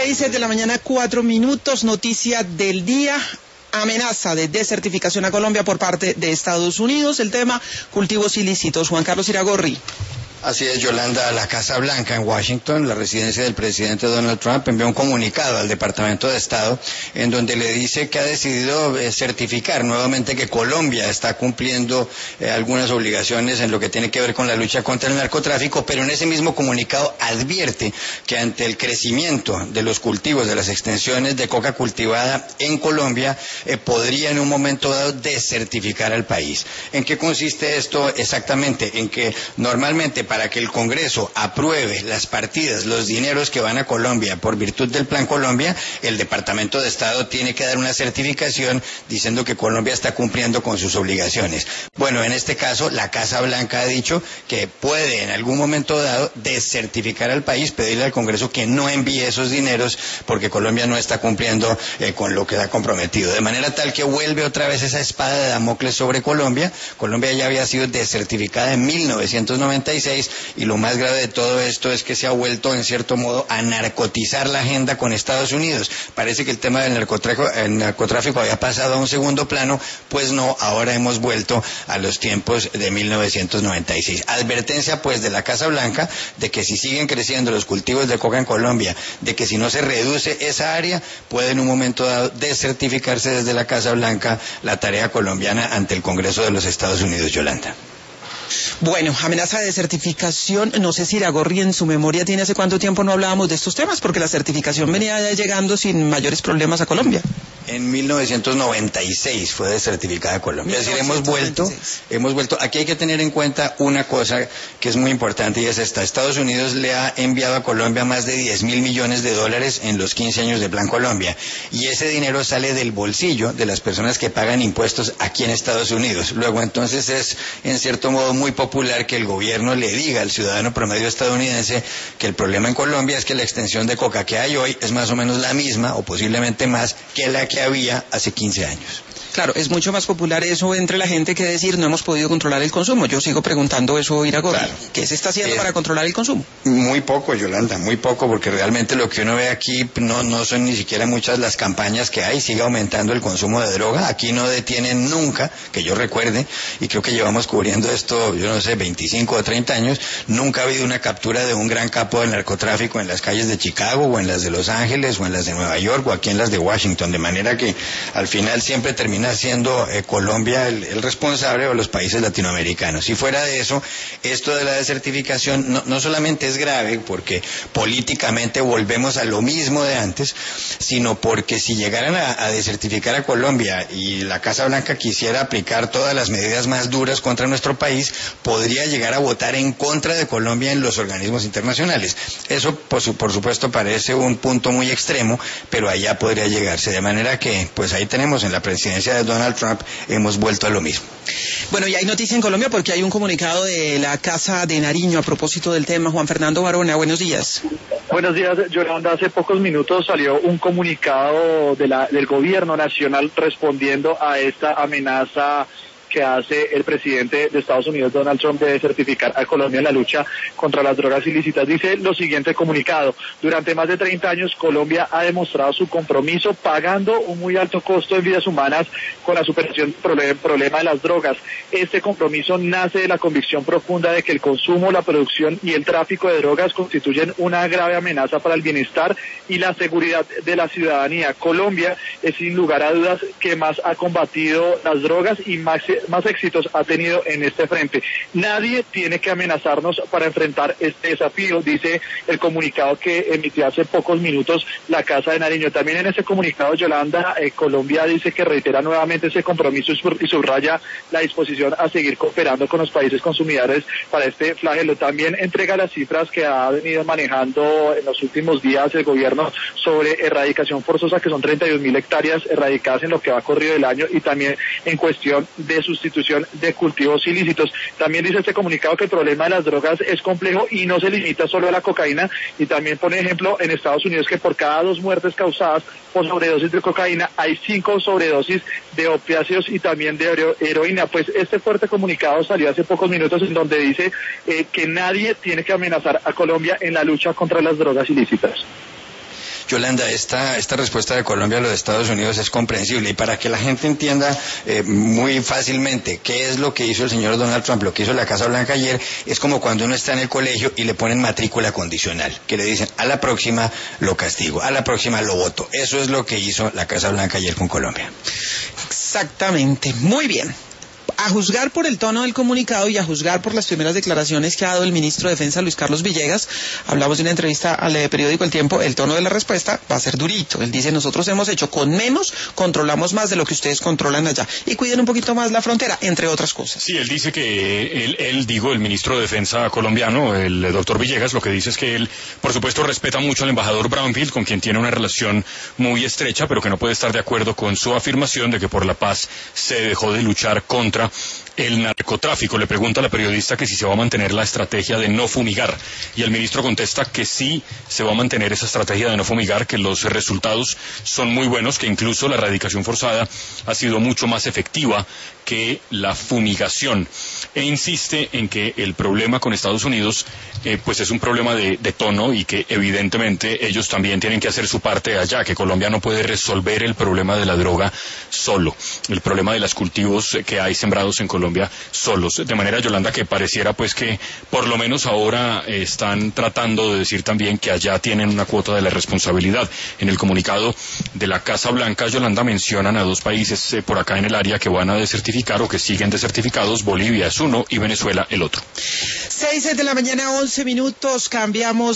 6 de la mañana, 4 minutos, noticia del día. Amenaza de desertificación a Colombia por parte de Estados Unidos. El tema, cultivos ilícitos. Juan Carlos Iragorri. Así es, Yolanda. La Casa Blanca en Washington, la residencia del presidente Donald Trump, envió un comunicado al Departamento de Estado en donde le dice que ha decidido certificar nuevamente que Colombia está cumpliendo algunas obligaciones en lo que tiene que ver con la lucha contra el narcotráfico, pero en ese mismo comunicado advierte que ante el crecimiento de los cultivos, de las extensiones de coca cultivada en Colombia, podría en un momento dado desertificar al país. ¿En qué consiste esto exactamente? En que normalmente para que el Congreso apruebe las partidas, los dineros que van a Colombia por virtud del Plan Colombia, el Departamento de Estado tiene que dar una certificación diciendo que Colombia está cumpliendo con sus obligaciones. Bueno, en este caso, la Casa Blanca ha dicho que puede en algún momento dado desertificar al país, pedirle al Congreso que no envíe esos dineros porque Colombia no está cumpliendo con lo que ha comprometido. De manera tal que vuelve otra vez esa espada de Damocles sobre Colombia. Colombia ya había sido desertificada en 1996. Y lo más grave de todo esto es que se ha vuelto en cierto modo a narcotizar la agenda con Estados Unidos. Parece que el tema del narcotráfico había pasado a un segundo plano, pues no, ahora hemos vuelto a los tiempos de 1996. Advertencia pues de la Casa Blanca de que si siguen creciendo los cultivos de coca en Colombia, de que si no se reduce esa área, puede en un momento dado desertificarse desde la Casa Blanca la tarea colombiana ante el Congreso de los Estados Unidos, Yolanda. Bueno, amenaza de certificación. No sé si Iragorri en su memoria tiene hace cuánto tiempo no hablábamos de estos temas, porque la certificación venía ya llegando sin mayores problemas a Colombia. En 1996 fue desertificada Colombia. Es decir, hemos vuelto. Aquí hay que tener en cuenta una cosa que es muy importante y es esta. Estados Unidos le ha enviado a Colombia más de 10.000 millones de dólares en los 15 años de Plan Colombia. Y ese dinero sale del bolsillo de las personas que pagan impuestos aquí en Estados Unidos. Luego, entonces, es en cierto modo muy popular que el gobierno le diga al ciudadano promedio estadounidense que el problema en Colombia es que la extensión de coca que hay hoy es más o menos la misma o posiblemente más que la que había hace 15 años. Claro, es mucho más popular eso entre la gente que decir no hemos podido controlar el consumo. Yo sigo preguntando eso, Iragorri. Claro. ¿Qué se está haciendo para controlar el consumo? Muy poco, Yolanda, muy poco, porque realmente lo que uno ve aquí no son ni siquiera muchas las campañas que hay. Sigue aumentando el consumo de droga. Aquí no detienen nunca, que yo recuerde, y creo que llevamos cubriendo esto, yo no sé, 25 o 30 años, nunca ha habido una captura de un gran capo del narcotráfico en las calles de Chicago, o en las de Los Ángeles, o en las de Nueva York, o aquí en las de Washington, de manera que al final siempre termina siendo Colombia el responsable o los países latinoamericanos. Si fuera de eso, esto de la desertificación no solamente es grave porque políticamente volvemos a lo mismo de antes, sino porque si llegaran a desertificar a Colombia y la Casa Blanca quisiera aplicar todas las medidas más duras contra nuestro país, podría llegar a votar en contra de Colombia en los organismos internacionales. Eso, por supuesto, parece un punto muy extremo, pero allá podría llegarse. De manera que, pues ahí tenemos en la presidencia de Donald Trump, hemos vuelto a lo mismo. Bueno, y hay noticia en Colombia porque hay un comunicado de la Casa de Nariño a propósito del tema. Juan Fernando Barona, buenos días. Buenos días, Yolanda. Hace pocos minutos salió un comunicado del gobierno nacional respondiendo a esta amenaza que hace el presidente de Estados Unidos, Donald Trump, de certificar a Colombia en la lucha contra las drogas ilícitas. Dice lo siguiente comunicado: durante más de 30 años Colombia ha demostrado su compromiso pagando un muy alto costo en vidas humanas con la superación del problema de las drogas. Este compromiso nace de la convicción profunda de que el consumo, la producción y el tráfico de drogas constituyen una grave amenaza para el bienestar y la seguridad de la ciudadanía. Colombia es sin lugar a dudas que más ha combatido las drogas y más éxitos ha tenido en este frente. Nadie tiene que amenazarnos para enfrentar este desafío, dice el comunicado que emitió hace pocos minutos la Casa de Nariño. También en ese comunicado, Yolanda, Colombia dice que reitera nuevamente ese compromiso y subraya la disposición a seguir cooperando con los países consumidores para este flagelo. También entrega las cifras que ha venido manejando en los últimos días el gobierno sobre erradicación forzosa, que son 31.000 hectáreas erradicadas en lo que va corrido del año, y también en cuestión de sustitución de cultivos ilícitos. También dice este comunicado que el problema de las drogas es complejo y no se limita solo a la cocaína, y también pone ejemplo en Estados Unidos que por cada 2 muertes causadas por sobredosis de cocaína hay 5 sobredosis de opiáceos y también de heroína. Pues este fuerte comunicado salió hace pocos minutos en donde dice que nadie tiene que amenazar a Colombia en la lucha contra las drogas ilícitas. Yolanda, esta respuesta de Colombia a lo de Estados Unidos es comprensible, y para que la gente entienda muy fácilmente qué es lo que hizo el señor Donald Trump, lo que hizo la Casa Blanca ayer, es como cuando uno está en el colegio y le ponen matrícula condicional, que le dicen a la próxima lo castigo, a la próxima lo voto. Eso es lo que hizo la Casa Blanca ayer con Colombia. Exactamente, muy bien. A juzgar por el tono del comunicado y a juzgar por las primeras declaraciones que ha dado el ministro de Defensa, Luis Carlos Villegas, hablamos de una entrevista al periódico El Tiempo, el tono de la respuesta va a ser durito. Él dice, nosotros hemos hecho con menos, controlamos más de lo que ustedes controlan allá, y cuiden un poquito más la frontera, entre otras cosas. Sí, él dice que el ministro de Defensa colombiano, el doctor Villegas, lo que dice es que él, por supuesto, respeta mucho al embajador Brownfield, con quien tiene una relación muy estrecha, pero que no puede estar de acuerdo con su afirmación de que por la paz se dejó de luchar contra el narcotráfico. Le pregunta a la periodista que si se va a mantener la estrategia de no fumigar, y el ministro contesta que sí se va a mantener esa estrategia de no fumigar, que los resultados son muy buenos, que incluso la erradicación forzada ha sido mucho más efectiva que la fumigación, e insiste en que el problema con Estados Unidos pues es un problema de tono, y que evidentemente ellos también tienen que hacer su parte allá, que Colombia no puede resolver el problema de la droga solo, el problema de los cultivos que hay sembrados en Colombia solos, de manera, Yolanda, que pareciera pues que por lo menos ahora están tratando de decir también que allá tienen una cuota de la responsabilidad. En el comunicado de la Casa Blanca, Yolanda, mencionan a dos países por acá en el área que van a desertificar o que siguen desertificados. Bolivia es uno y Venezuela el otro. 6 de la mañana, 11 minutos, cambiamos